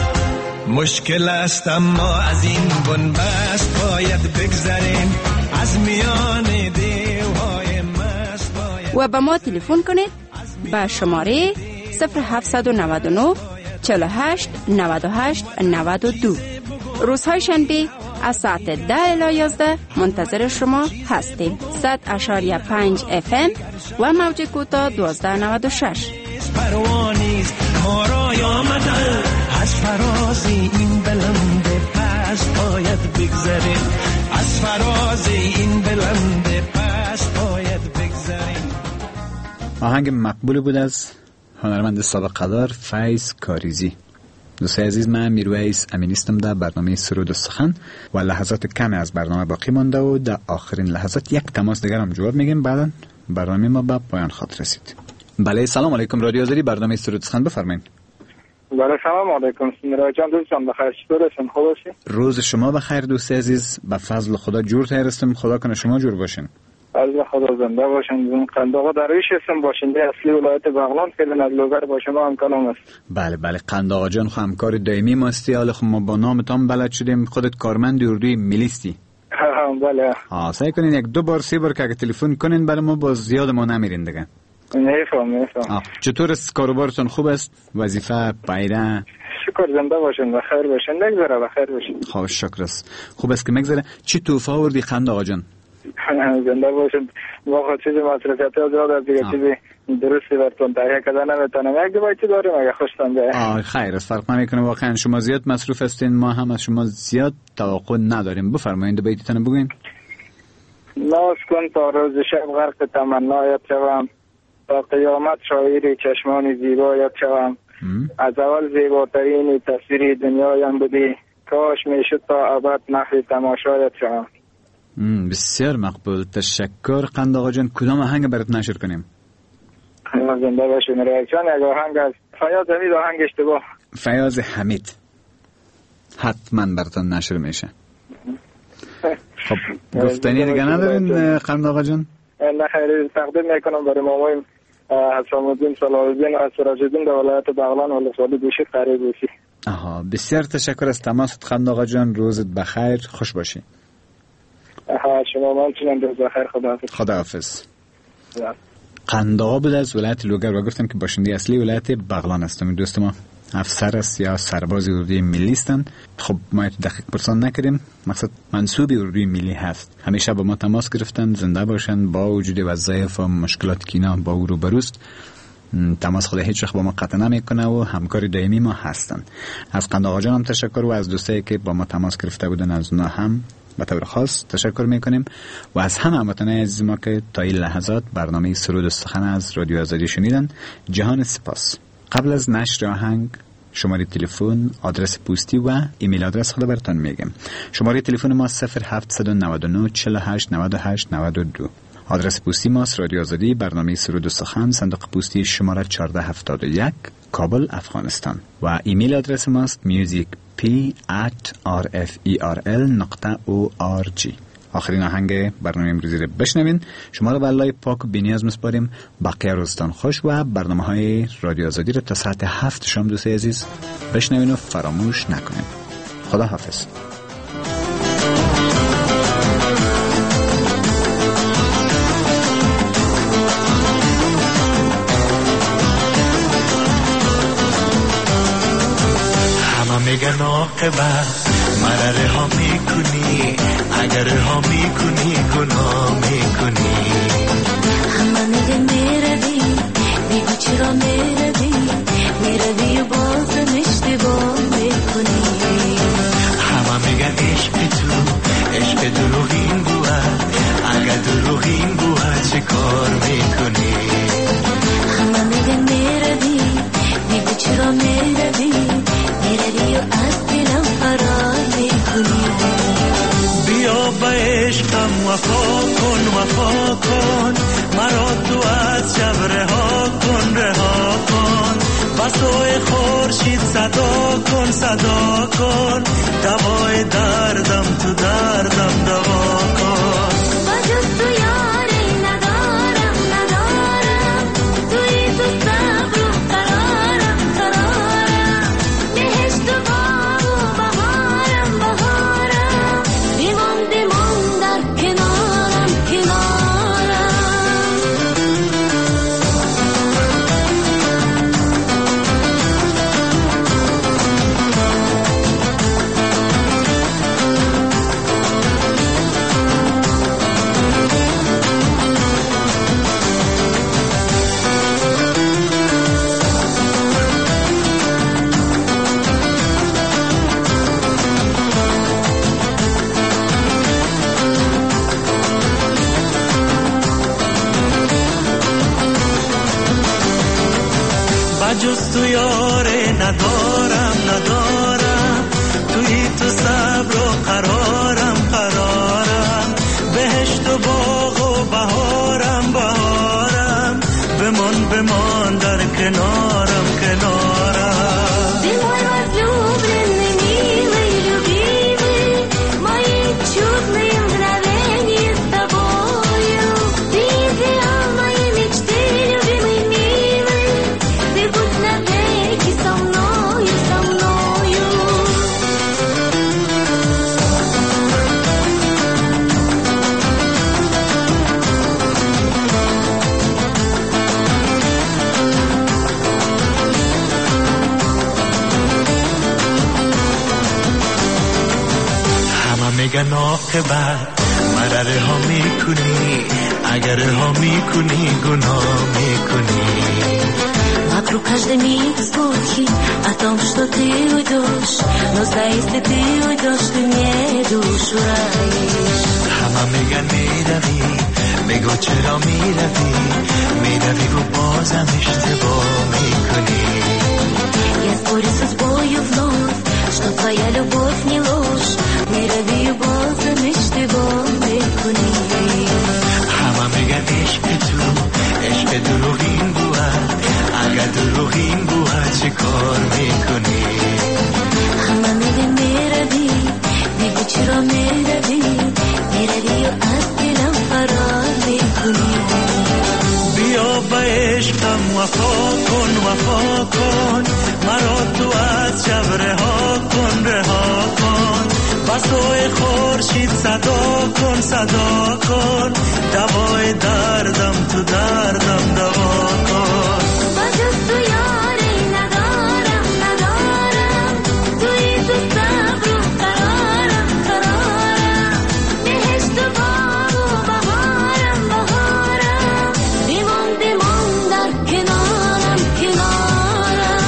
مشکل است اما از این بنبست باید بگذریم، از میان دیوهای مست باید. و به ما تلفن کنید به شماره صفر هفت نه نه چهل و هشت نود و هشت نود و دو. روزهای شنبه از ساعت ده الی یازده منتظر شما هستیم. صد اشاریه پنج اف ام و موج کوتاه دوازده نود و شش. پروانیست ما را آمده، از فراز این بلند پست باید بگذریم، از فراز این بلند پست باید بگذریم. آهنگ مقبول بود از هنرمند سابق قدر فیض کاریزی. دوستای عزیز، من میرویس امینیستم در برنامه سرود و سخن و لحظات کمی از برنامه باقی مانده و در آخرین لحظات یک تماس دیگر هم جواب میگیم، بعدا برنامه ما به پایان خواهد رسید. بله، سلام علیکم. رادیو آزادی، برنامه سرود و سخن، بفرمایید. بله سلام علیکم. میرا جان دوستان بخیر، چطور هستین؟ خوب هستین؟ روز شما بخیر دوست عزیز، به فضل خدا جور هستم. خدا کنه شما جور باشین. از خدا زنده باشین. قنداق درویش هستم، باشنده اصلی ولایت بغلان، فعلا از لوگر با شما همکارم است. بله بله، قنداق جان خو همکار دائمی ماستی. حالا خب ما با نامتان بلد شدیم. خودت کارمند اردوی ملیستی؟ بله. آ سعی کنین یک دو بار سه بار که تلفن کنین برای ما، باز زیاد ما نمیرین دیگه. نفهم نفهم. چطور است کاروبارتون؟ خوب است؟ وظیفه پایره؟ شکر زنده باشین، بخیر باشین، نگذره بخیر باشین. خب شکر است. خوب است که مگذره. چی توفه آوردی قنداق جان؟ زنده باشین. واقعا چیزی مصرفیاتی زیاد است دیگه، چیزی درستی براتون تهیه کردن نمیتونم. یک دو چیزی داریم اگه خوشتون بیاد. آه خیر است، فرق نمیکنه. واقعا شما زیاد مصروف هستین، ما هم از شما زیاد توقع نداریم. بفرمایید بیتتون بگوین. ناز کن تا روز شب غرق تمنایت شوم، تا قیامت شاعری چشمان زیبایت شوم. از اول زیباترین تصویر دنیایم بودی، کاش میشد تا ابد محو تماشایت شوم. بسیار مقبول، تشکر. قنداق جان کدام آهنگ برات نشر کنیم؟ زنده باشین. ریاکشن یک آهنگ از فیاض حمید، آهنگ اشتباه. فیاض حمید حتما براتون نشر میشه. خب گفتنی دیگه ندارین قنداق جان؟ نه خیلی تقدیم میکنم برای مامایم حسام الدین صلاح الدین و سراج الدین در ولایت بغلان و لسوالی دوشید قریب باشی. آها بسیار تشکر از تماست قنداق جان. روزت بخیر، خوش باشی. آها شما من چنین روز بخیر. خداحافظ. خداحافظ. قنداق بود از ولایت لوگر و گفتم که باشنده اصلی ولایت بغلان هستم. دوست ما افسر است یا سرباز اردوی ملی هستند. خب ما دقیق پرسان نکردیم، مقصد منصوب اردوی ملی هست. همیشه با ما تماس گرفتن، زنده باشن، با وجود وظایف و مشکلات که اینا با او روبروست. تماس خود هیچ وقت با ما قطع نمیکنه و همکار دائمی ما هستن. از قنداق جان هم تشکر و از دوستایی که با ما تماس گرفته بودن از اونها هم به طور خاص تشکر میکنیم و از همه هموطنان عزیز ما که تا این لحظات برنامه سرود و سخن از رادیو آزادی شنیدن جهان سپاس. قبل از نشر آهنگ شماره تلفن، آدرس پستی و ایمیل آدرس خود براتون میگم. شماره تلفن ما صفر هفت نه نه چهل و هشت نود و هشت نود و دو. آدرس پستی ما رادیو آزادی، برنامه سرود و سخن، صندوق پستی شماره چهارده هفتاد و یک، کابل، افغانستان. و ایمیل آدرس ماست music p at r f e r l dot o r g. آخرین آهنگ برنامه امروزی رو بشنوین. شما رو به الله پاک و بی‌نیاز میسپاریم. بقیه روزتان خوش و برنامه های رادیو آزادی رو تا ساعت هفت شام دوست عزیز بشنوین و فراموش نکنین. خدا حافظ. همه میگن عاقبت مرا رها میکنی، اگر رها میکنی گناه میکنی. همه میگن میروی، میگو چرا میروی، میروی و بازم اشتباه میکنی. همه میگن عشق تو، عشق دروغین بود، اگر دروغین بود چه کار میکنی. همه میگن میروی، میگو چرا میروی، میروی و از دلم فرار میکنی. بیا با عشقم وفا کن، وفا کن، مرا تو از شب رها کن، رها کن. بسوی خورشید صدا کن، صدا کن، دوای دردم تو دردم دوا کن. بجز تو یاری ندارم، ندارم، توی تو صبر و قرارم، قرارم. بهشت و باغ و بهارم، بهارم. بیمان بیمان در کنارم، کنارم. بجز تو یاره ندارم، ندارم، توی تو صبر و قرارم، قرارم. بهشت و باغ و بهارم، بهارم. بمان بمان در کنارم، کنارم. Ты мой возлюбленный, милый, любимый, мои чудные мгновения с тобою. Ты идеал моей мечты, любимый, милый, ты будь навеки со мною, со мною. همه میگن عاقبت مرا رها میکنی، اگر رها میکنی گناه میکنی. Вокруг каждый миг слухи о том, что ты уйдешь, но знай, если ты уйдешь, ты мне душу ранишь. همه میگن میروی، میگو چرا میروی، میروی و بازم اشتباه میکنی. Я спорю с судьбою вновь, что твоя любовь не ложь, میروی و بازم اشتباه میکنی. همه میگن عشق تو، عشق دروغین بود، اگر دروغین بود چه کار میکنی. همه میگن میروی، میگو چرا میروی، میروی و از دلم فرار میکنی. بیا با عشقم وفا کن، وفا کن، مرا تو از شب رها کن، رها کن. بسوی خورشید صدا کن، صدا کن، دوای دردم تو دردم دوا کن. بجز تو یاری ندارم، ندارم، توی تو صبر و قرارم، قرارم. بهشت و باغ و بهارم، بهارم. بیمان بیمان در کنارم، کنارم.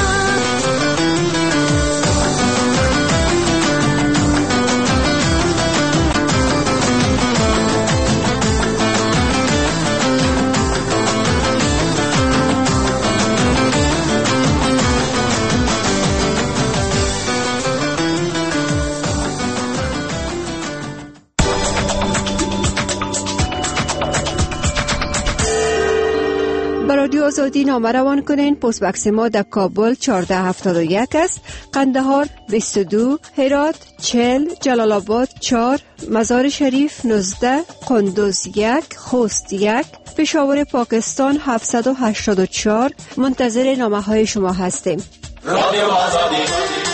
رادیو آزادی نامه روان کنین. پست بکس ما در کابل چهارده هفتاد و یک است، قندهار بیست و دو، هرات چهل، جلال آباد چهار، مزار شریف نوزده، قندوز یک، خوست یک، پشاور پاکستان هفتصد و هشتاد و چهار. منتظر نامه های شما هستیم. رادیو آزادی